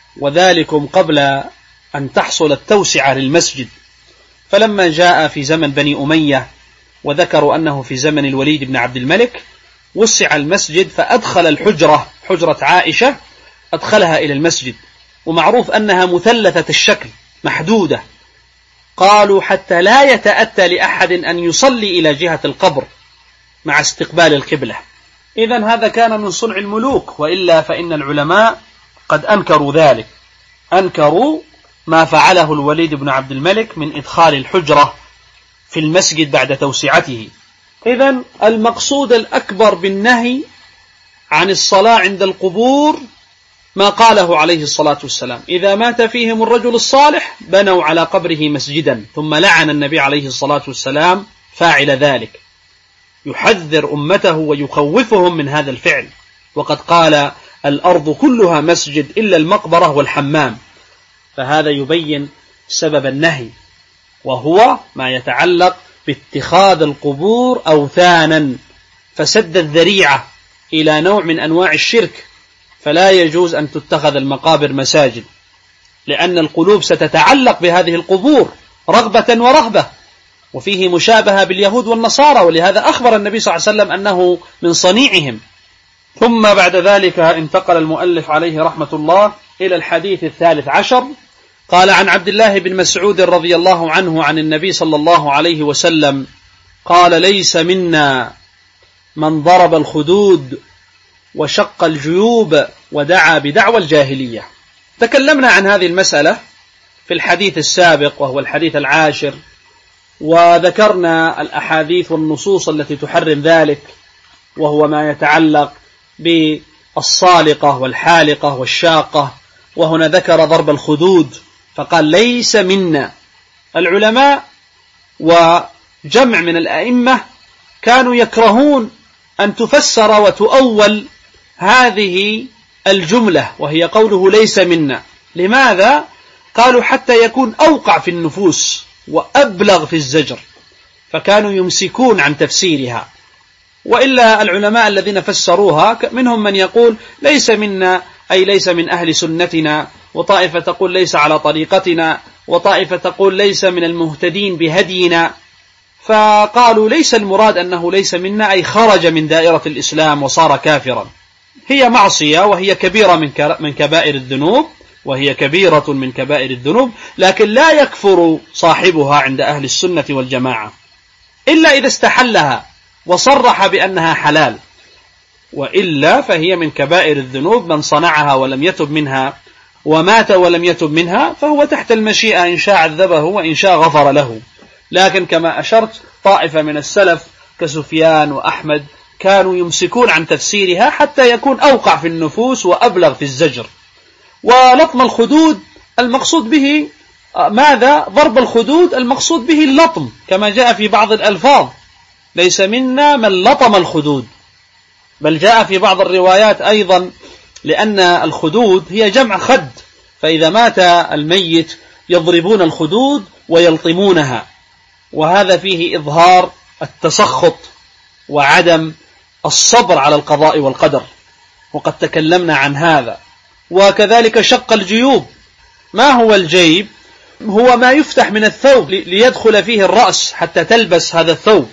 وذلكم قبل أن تحصل التوسعة للمسجد، فلما جاء في زمن بني أمية وذكروا أنه في زمن الوليد بن عبد الملك وسع المسجد، فأدخل الحجرة حجرة عائشة أدخلها إلى المسجد، ومعروف أنها مثلثة الشكل محدودة، قالوا حتى لا يتأتى لأحد أن يصلي إلى جهة القبر مع استقبال القبلة. إذن هذا كان من صنع الملوك، وإلا فإن العلماء قد أنكروا ذلك، أنكروا ما فعله الوليد بن عبد الملك من إدخال الحجرة في المسجد بعد توسعته. إذن المقصود الأكبر بالنهي عن الصلاة عند القبور ما قاله عليه الصلاة والسلام: إذا مات فيهم الرجل الصالح بنوا على قبره مسجدا. ثم لعن النبي عليه الصلاة والسلام فاعل ذلك، يحذر أمته ويخوفهم من هذا الفعل، وقد قال: الأرض كلها مسجد إلا المقبرة والحمام. فهذا يبين سبب النهي، وهو ما يتعلق باتخاذ القبور أوثانا، فسد الذريعة إلى نوع من أنواع الشرك، فلا يجوز أن تتخذ المقابر مساجد، لأن القلوب ستتعلق بهذه القبور رغبة ورهبة، وفيه مشابهة باليهود والنصارى، ولهذا أخبر النبي صلى الله عليه وسلم أنه من صنيعهم. ثم بعد ذلك انتقل المؤلف عليه رحمة الله إلى الحديث الثالث عشر. قال: عن عبد الله بن مسعود رضي الله عنه عن النبي صلى الله عليه وسلم قال: ليس منا من ضرب الخدود وشق الجيوب ودعا بدعوى الجاهلية. تكلمنا عن هذه المسألة في الحديث السابق وهو الحديث العاشر، وذكرنا الأحاديث والنصوص التي تحرم ذلك، وهو ما يتعلق بالصالقة والحالقة والشاقة. وهنا ذكر ضرب الخدود فقال: ليس منا. العلماء وجمع من الأئمة كانوا يكرهون أن تفسر وتؤول هذه الجملة وهي قوله ليس منا. لماذا؟ قالوا: حتى يكون أوقع في النفوس وأبلغ في الزجر، فكانوا يمسكون عن تفسيرها. وإلا العلماء الذين فسروها منهم من يقول ليس منا أي ليس من أهل سنتنا، وطائفة تقول ليس على طريقتنا، وطائفة تقول ليس من المهتدين بهدينا. فقالوا ليس المراد أنه ليس منا أي خرج من دائرة الإسلام وصار كافرا. هي معصية وهي كبيرة من كبائر الذنوب، وهي كبيرة من كبائر الذنوب، لكن لا يكفر صاحبها عند أهل السنة والجماعة إلا إذا استحلها وصرح بأنها حلال، وإلا فهي من كبائر الذنوب. من صنعها ولم يتب منها ومات ولم يتب منها فهو تحت المشيئة، إن شاء عذبه وإن شاء غفر له. لكن كما أشرت طائفة من السلف كسفيان وأحمد كانوا يمسكون عن تفسيرها حتى يكون أوقع في النفوس وأبلغ في الزجر. ولطم الخدود المقصود به ماذا؟ ضرب الخدود المقصود به اللطم، كما جاء في بعض الألفاظ: ليس منا من لطم الخدود. بل جاء في بعض الروايات أيضا لأن الخدود هي جمع خد، فإذا مات الميت يضربون الخدود ويلطمونها، وهذا فيه إظهار التسخط وعدم الصبر على القضاء والقدر، وقد تكلمنا عن هذا. وكذلك شق الجيوب. ما هو الجيب؟ هو ما يفتح من الثوب ليدخل فيه الرأس حتى تلبس هذا الثوب،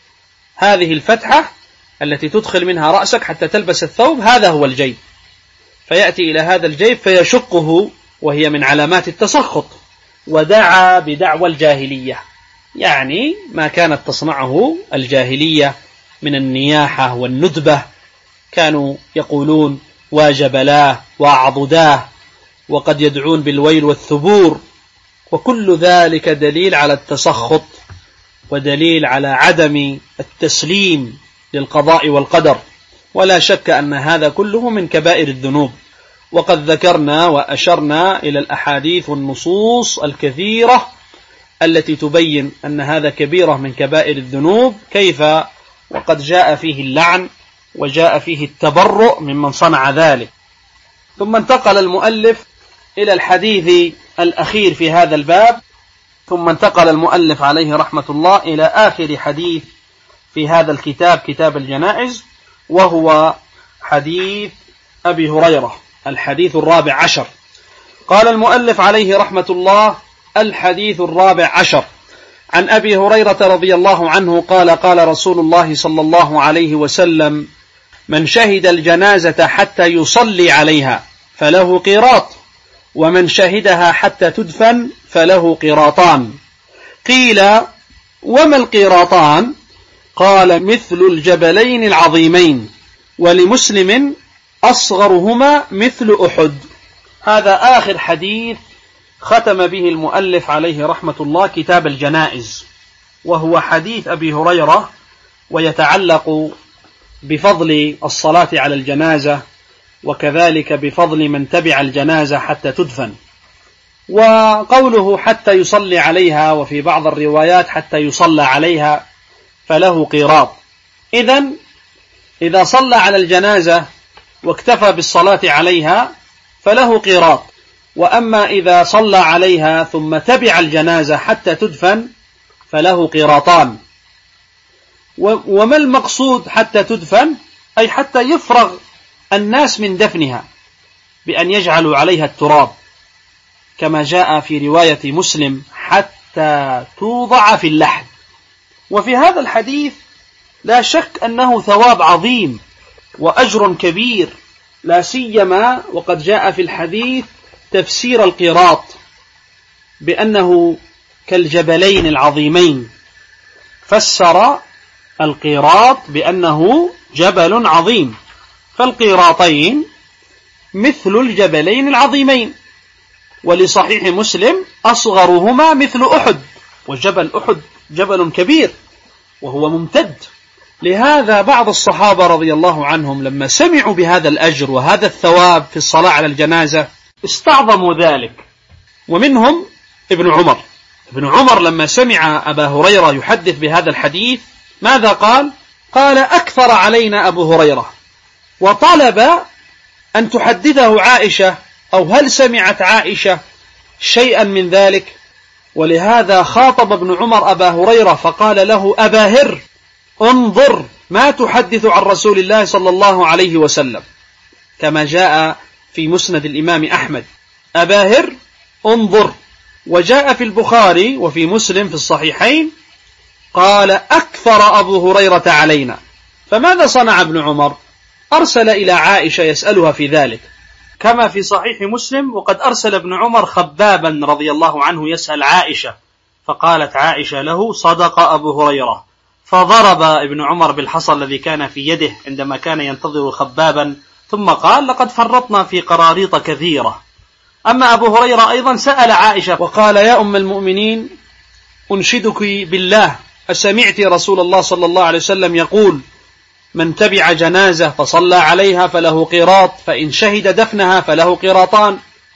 هذه الفتحة التي تدخل منها رأسك حتى تلبس الثوب، هذا هو الجيب. فيأتي إلى هذا الجيب فيشقه، وهي من علامات التسخط. ودعا بدعوى الجاهلية، يعني ما كانت تصنعه الجاهلية من النياحة والندبة، كانوا يقولون واجبلاه وعضداه، وقد يدعون بالويل والثبور، وكل ذلك دليل على التسخط ودليل على عدم التسليم للقضاء والقدر، ولا شك أن هذا كله من كبائر الذنوب. وقد ذكرنا وأشرنا إلى الأحاديث والنصوص الكثيرة التي تبين أن هذا كبيرة من كبائر الذنوب، كيف وقد جاء فيه اللعن وجاء فيه التبرؤ ممن صنع ذلك. ثم انتقل المؤلف إلى الحديث الأخير في هذا الباب، ثم انتقل المؤلف عليه رحمة الله إلى آخر حديث في هذا الكتاب، كتاب الجنائز، وهو حديث أبي هريرة، الحديث الرابع عشر. قال المؤلف عليه رحمة الله: الحديث الرابع عشر عن أبي هريرة رضي الله عنه قال: قال رسول الله صلى الله عليه وسلم: من شهد الجنازة حتى يصلي عليها فله قيراط، ومن شهدها حتى تدفن فله قيراطان. قيل: وما القيراطان؟ قال: مثل الجبلين العظيمين، ولمسلم: أصغرهما مثل أحد. هذا آخر حديث ختم به المؤلف عليه رحمة الله كتاب الجنائز، وهو حديث أبي هريرة، ويتعلق بفضل الصلاة على الجنازة، وكذلك بفضل من تبع الجنازة حتى تدفن. وقوله حتى يصلي عليها، وفي بعض الروايات حتى يصلى عليها، فله قيراط. إذن إذا صلى على الجنازة واكتفى بالصلاة عليها فله قيراط، وأما إذا صلى عليها ثم تبع الجنازة حتى تدفن فله قيراطان. وما المقصود حتى تدفن؟ أي حتى يفرغ الناس من دفنها بأن يجعلوا عليها التراب، كما جاء في رواية مسلم: حتى توضع في اللحد. وفي هذا الحديث لا شك أنه ثواب عظيم وأجر كبير، لا سيما وقد جاء في الحديث تفسير القيراط بأنه كالجبلين العظيمين، فسر القيراط بأنه جبل عظيم، فالقيراطين مثل الجبلين العظيمين. ولصحيح مسلم: أصغرهما مثل أحد، والجبل أحد جبل كبير وهو ممتد. لهذا بعض الصحابة رضي الله عنهم لما سمعوا بهذا الأجر وهذا الثواب في الصلاة على الجنازة استعظموا ذلك، ومنهم ابن عمر. ابن عمر لما سمع أبا هريرة يحدث بهذا الحديث ماذا قال؟ قال: أكثر علينا أبو هريرة، وطلب أن تحدثه عائشة، أو هل سمعت عائشة شيئا من ذلك؟ ولهذا خاطب ابن عمر أبا هريرة فقال له: أبا هر، انظر ما تحدث عن رسول الله صلى الله عليه وسلم، كما جاء في مسند الإمام أحمد: أبا هر انظر. وجاء في البخاري وفي مسلم في الصحيحين قال: أكثر أبو هريرة علينا. فماذا صنع ابن عمر؟ أرسل إلى عائشة يسألها في ذلك، كما في صحيح مسلم: وقد أرسل ابن عمر خبابا رضي الله عنه يسأل عائشة، فقالت عائشة له: صدق أبو هريرة. فضرب ابن عمر بالحصى الذي كان في يده عندما كان ينتظر خبابا، ثم قال: لقد فرطنا في قراريط كثيرة. أما أبو هريرة أيضا سأل عائشة وقال: يا أم المؤمنين، أنشدك بالله، أسمعت رسول الله صلى الله عليه وسلم يقول: من تبع جنازة فصلى عليها فله قيراط، فإن شهد دفنها فله قيراطان.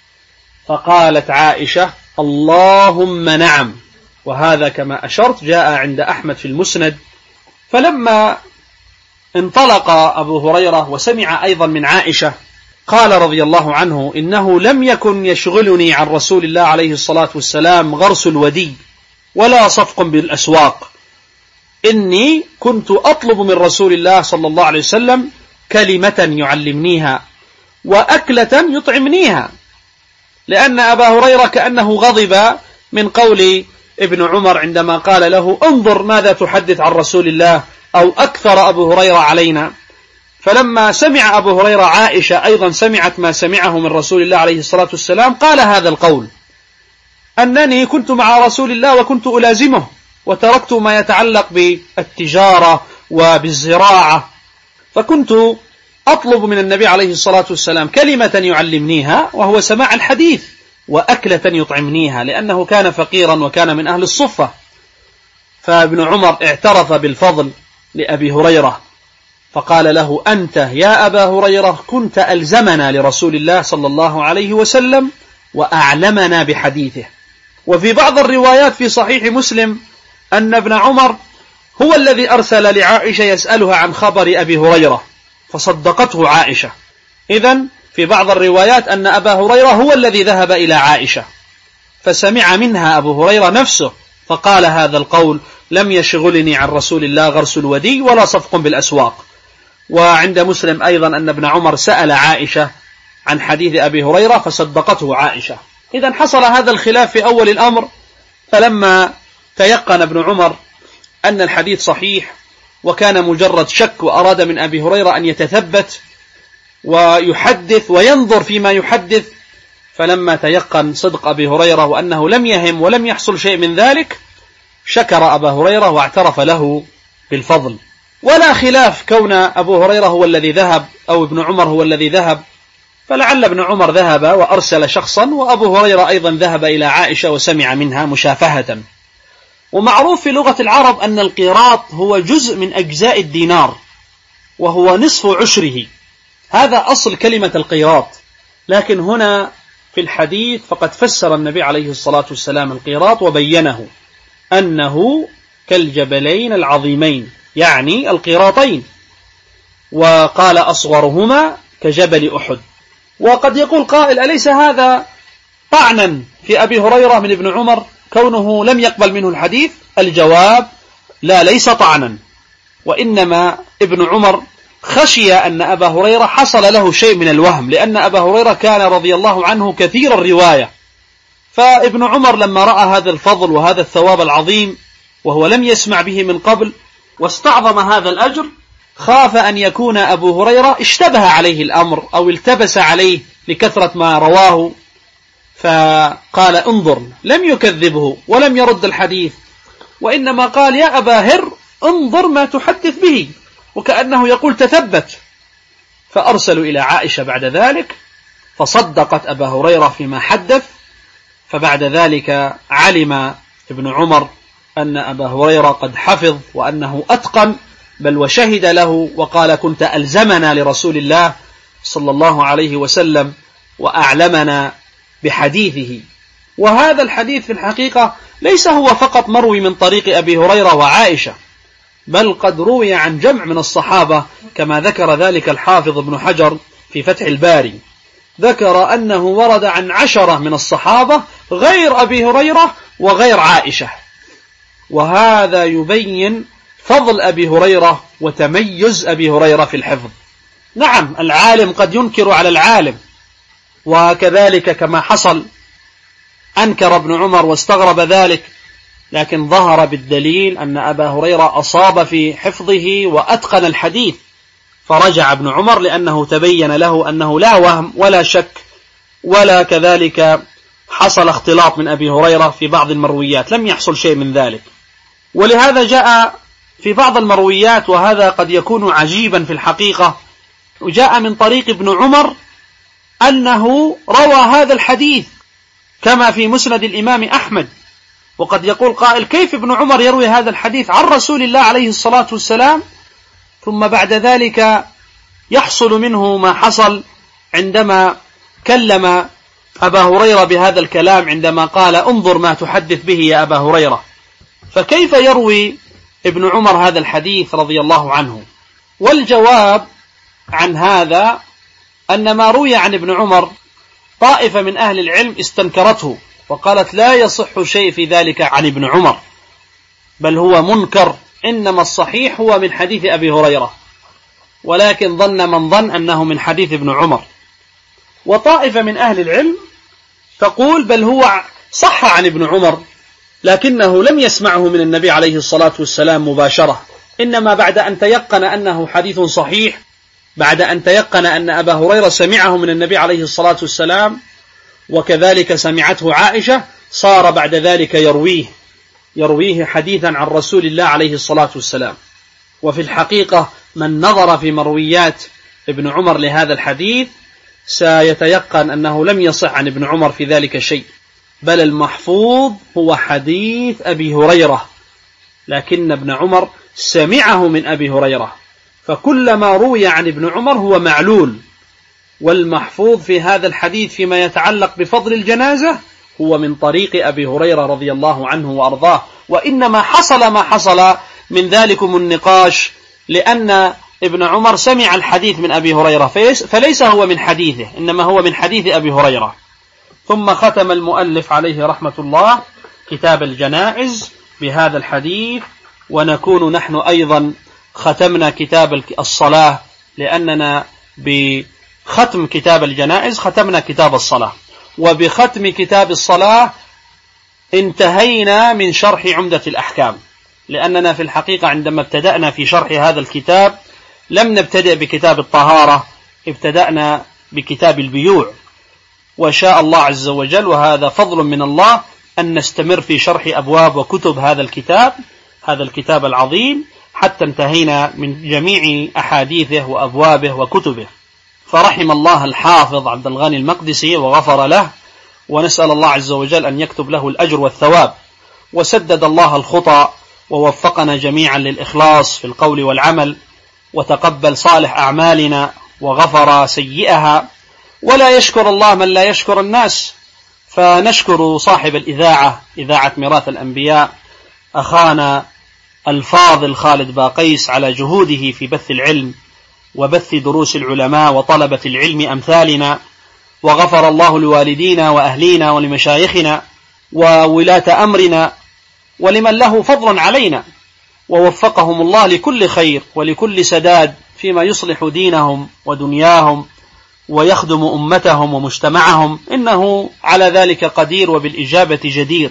فقالت عائشة: اللهم نعم. وهذا كما أشرت جاء عند أحمد في المسند. فلما انطلق أبو هريرة وسمع أيضا من عائشة قال رضي الله عنه: إنه لم يكن يشغلني عن رسول الله عليه الصلاة والسلام غرس الودي ولا صفق بالأسواق، إني كنت أطلب من رسول الله صلى الله عليه وسلم كلمة يعلمنيها وأكلة يطعمنيها. لأن أبا هريرة كأنه غضب من قول ابن عمر عندما قال له: انظر ماذا تحدث عن رسول الله، أو أكثر أبو هريرة علينا. فلما سمع أبو هريرة عائشة أيضا سمعت ما سمعه من رسول الله عليه الصلاة والسلام، قال هذا القول: أنني كنت مع رسول الله وكنت ألازمه، وتركت ما يتعلق بالتجارة وبالزراعة، فكنت أطلب من النبي عليه الصلاة والسلام كلمة يعلمنيها وهو سماع الحديث، وأكلة يطعمنيها، لأنه كان فقيرا وكان من أهل الصفة. فابن عمر اعترف بالفضل لأبي هريرة، فقال له: أنت يا أبا هريرة كنت ألزمنا لرسول الله صلى الله عليه وسلم وأعلمنا بحديثه. وفي بعض الروايات في صحيح مسلم أن ابن عمر هو الذي أرسل لعائشة يسألها عن خبر أبي هريرة فصدقته عائشة. إذن في بعض الروايات أن أبا هريرة هو الذي ذهب إلى عائشة فسمع منها أبو هريرة نفسه فقال هذا القول: لم يشغلني عن رسول الله غرس الودي ولا صفق بالأسواق. وعند مسلم أيضا أن ابن عمر سأل عائشة عن حديث أبي هريرة فصدقته عائشة. إذن حصل هذا الخلاف في أول الأمر، فلما تيقن ابن عمر أن الحديث صحيح وكان مجرد شك وأراد من أبي هريرة أن يتثبت ويحدث وينظر فيما يحدث، فلما تيقن صدق أبي هريرة وأنه لم يهم ولم يحصل شيء من ذلك شكر أبا هريرة واعترف له بالفضل. ولا خلاف كون أبو هريرة هو الذي ذهب أو ابن عمر هو الذي ذهب، فلعل ابن عمر ذهب وأرسل شخصا وأبو هريرة أيضا ذهب إلى عائشة وسمع منها مشافهة. ومعروف في لغة العرب أن القيراط هو جزء من أجزاء الدينار وهو نصف عشره، هذا أصل كلمة القيراط. لكن هنا في الحديث فقد فسر النبي عليه الصلاة والسلام القيراط وبينه أنه كالجبلين العظيمين، يعني القيراطين، وقال أصغرهما كجبل أحد. وقد يقول قائل: أليس هذا طعنا في أبي هريرة من ابن عمر كونه لم يقبل منه الحديث؟ الجواب: لا، ليس طعنا، وإنما ابن عمر خشي أن أبا هريرة حصل له شيء من الوهم، لأن أبا هريرة كان رضي الله عنه كثير الرواية، فابن عمر لما رأى هذا الفضل وهذا الثواب العظيم وهو لم يسمع به من قبل واستعظم هذا الأجر، خاف أن يكون أبو هريرة اشتبه عليه الأمر أو التبس عليه لكثرة ما رواه، فقال: انظر، لم يكذبه ولم يرد الحديث، وإنما قال: يا أبا هر انظر ما تحدث به، وكأنه يقول تثبت. فأرسلوا إلى عائشة بعد ذلك فصدقت أبا هريرة فيما حدث. فبعد ذلك علم ابن عمر أن أبا هريرة قد حفظ وأنه أتقن، بل وشهد له وقال: كنت ألزمنا لرسول الله صلى الله عليه وسلم وأعلمنا بحديثه. وهذا الحديث في الحقيقة ليس هو فقط مروي من طريق أبي هريرة وعائشة، بل قد روي عن جمع من الصحابة كما ذكر ذلك الحافظ ابن حجر في فتح الباري، ذكر أنه ورد عن عشرة من الصحابة غير أبي هريرة وغير عائشة. وهذا يبين فضل أبي هريرة وتميز أبي هريرة في الحفظ. نعم، العالم قد ينكر على العالم، وكذلك كما حصل أنكر ابن عمر واستغرب ذلك، لكن ظهر بالدليل أن أبا هريرة أصاب في حفظه وأتقن الحديث، فرجع ابن عمر لأنه تبين له أنه لا وهم ولا شك ولا كذلك حصل اختلاط من أبي هريرة في بعض المرويات، لم يحصل شيء من ذلك. ولهذا جاء في بعض المرويات، وهذا قد يكون عجيبا في الحقيقة، وجاء من طريق ابن عمر أنه روى هذا الحديث كما في مسند الإمام أحمد. وقد يقول قائل: كيف ابن عمر يروي هذا الحديث عن رسول الله عليه الصلاة والسلام ثم بعد ذلك يحصل منه ما حصل عندما كلم أبا هريرة بهذا الكلام، عندما قال: انظر ما تحدث به يا أبا هريرة. فكيف يروي ابن عمر هذا الحديث رضي الله عنه؟ والجواب عن هذا أن ما روي عن ابن عمر طائفة من أهل العلم استنكرته وقالت: لا يصح شيء في ذلك عن ابن عمر، بل هو منكر، إنما الصحيح هو من حديث أبي هريرة، ولكن ظن من ظن أنه من حديث ابن عمر. وطائفة من أهل العلم تقول: بل هو صح عن ابن عمر، لكنه لم يسمعه من النبي عليه الصلاة والسلام مباشرة، إنما بعد أن تيقن أنه حديث صحيح، بعد أن تيقن أن أبا هريرة سمعه من النبي عليه الصلاة والسلام وكذلك سمعته عائشة، صار بعد ذلك يرويه يرويه حديثا عن رسول الله عليه الصلاة والسلام. وفي الحقيقة من نظر في مرويات ابن عمر لهذا الحديث سيتيقن أنه لم يصح عن ابن عمر في ذلك شيء، بل المحفوظ هو حديث أبي هريرة، لكن ابن عمر سمعه من أبي هريرة، فكل ما روي عن ابن عمر هو معلول، والمحفوظ في هذا الحديث فيما يتعلق بفضل الجنازة هو من طريق أبي هريرة رضي الله عنه وأرضاه. وإنما حصل ما حصل من ذلكم النقاش لأن ابن عمر سمع الحديث من أبي هريرة فليس هو من حديثه، إنما هو من حديث أبي هريرة. ثم ختم المؤلف عليه رحمة الله كتاب الجنائز بهذا الحديث، ونكون نحن أيضا ختمنا كتاب الصلاة، لأننا بختم كتاب الجنائز ختمنا كتاب الصلاة، وبختم كتاب الصلاة انتهينا من شرح عمدة الأحكام، لأننا في الحقيقة عندما ابتدأنا في شرح هذا الكتاب لم نبتدأ بكتاب الطهارة، ابتدأنا بكتاب البيوع، وشاء الله عز وجل وهذا فضل من الله أن نستمر في شرح أبواب وكتب هذا الكتاب هذا الكتاب العظيم حتى انتهينا من جميع أحاديثه وأبوابه وكتبه. فرحم الله الحافظ عبد الغني المقدسي وغفر له، ونسأل الله عز وجل أن يكتب له الأجر والثواب، وسدد الله الخطأ ووفقنا جميعا للإخلاص في القول والعمل، وتقبل صالح أعمالنا وغفر سيئها. ولا يشكر الله من لا يشكر الناس، فنشكر صاحب الإذاعة إذاعة ميراث الأنبياء أخانا الفاضل خالد باقيس على جهوده في بث العلم وبث دروس العلماء وطلبة العلم أمثالنا، وغفر الله لوالدينا وأهلينا ولمشايخنا وولاة أمرنا ولمن له فضل علينا، ووفقهم الله لكل خير ولكل سداد فيما يصلح دينهم ودنياهم ويخدم أمتهم ومجتمعهم، إنه على ذلك قدير وبالإجابة جدير.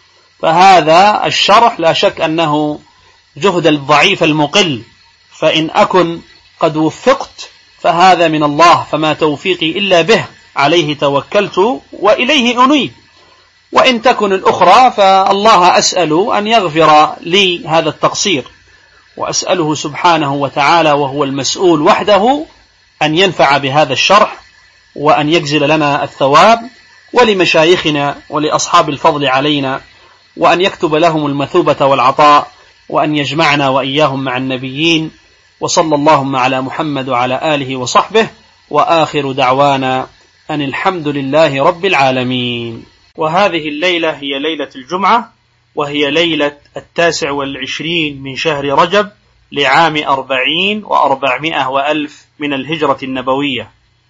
فهذا الشرح لا شك أنه جهد الضعيف المقل، فإن أكن قد وفقت فهذا من الله، فما توفيقي إلا به، عليه توكلت وإليه أنيب. وإن تكن الأخرى فالله أسأل أن يغفر لي هذا التقصير، وأسأله سبحانه وتعالى وهو المسؤول وحده أن ينفع بهذا الشرح، وأن يجزل لنا الثواب، ولمشايخنا ولأصحاب الفضل علينا، وأن يكتب لهم المثوبة والعطاء، وأن يجمعنا وإياهم مع النبيين. وصلى اللهم على محمد وعلى آله وصحبه، وآخر دعوانا أن الحمد لله رب العالمين. وهذه الليلة هي ليلة الجمعة، وهي ليلة التاسع والعشرين من شهر رجب لعام أربعين وأربعمائة وألف من الهجرة النبوية.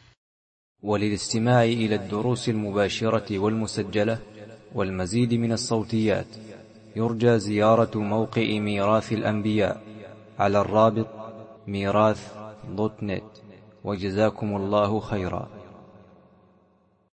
وللاستماع إلى الدروس المباشرة والمسجلة والمزيد من الصوتيات يرجى زيارة موقع ميراث الأنبياء على الرابط ميراث دوت نت. وجزاكم الله خيرا.